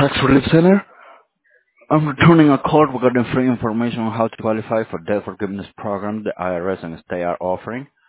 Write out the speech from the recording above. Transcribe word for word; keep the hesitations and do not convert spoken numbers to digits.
Tax Relief Center. I'm returning a call regarding free information on how to qualify for debt forgiveness program the I R S and state are offering.